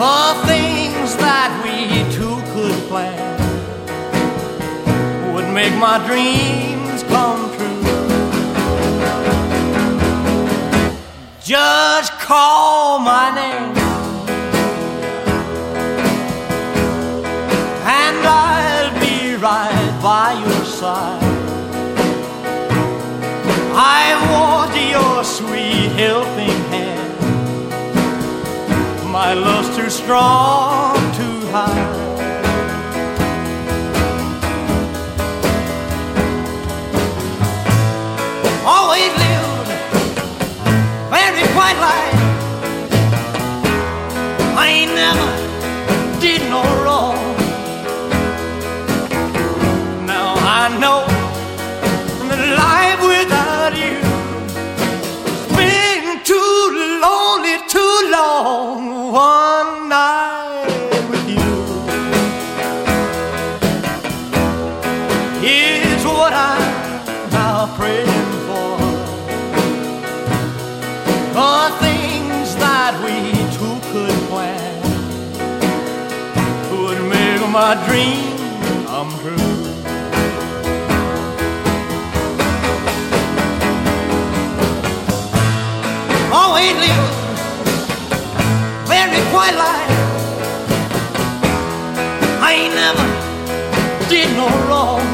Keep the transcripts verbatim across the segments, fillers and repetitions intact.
the things that we two could plan would make my dreams come true. Just call my name and I'll be right by your side. I want your sweet helping hand. My love's too strong to hide. Always lived very quiet life. I ain't never did no wrong. Now I know that life without you has been too lonely, too long. One night with you is what I'm now praying for. The things that we two could plan would make my dream come true. Always live very quiet life. I ain't never did no wrong.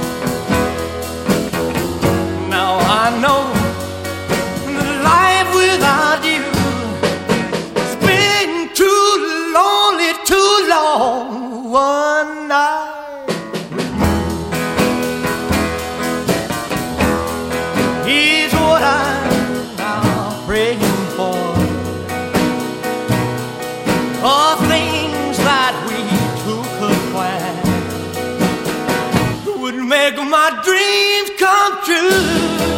Now I know that life without you has been too lonely, too long. One night is what I'm now praying for. The things that we two could plan would make my dreams come true.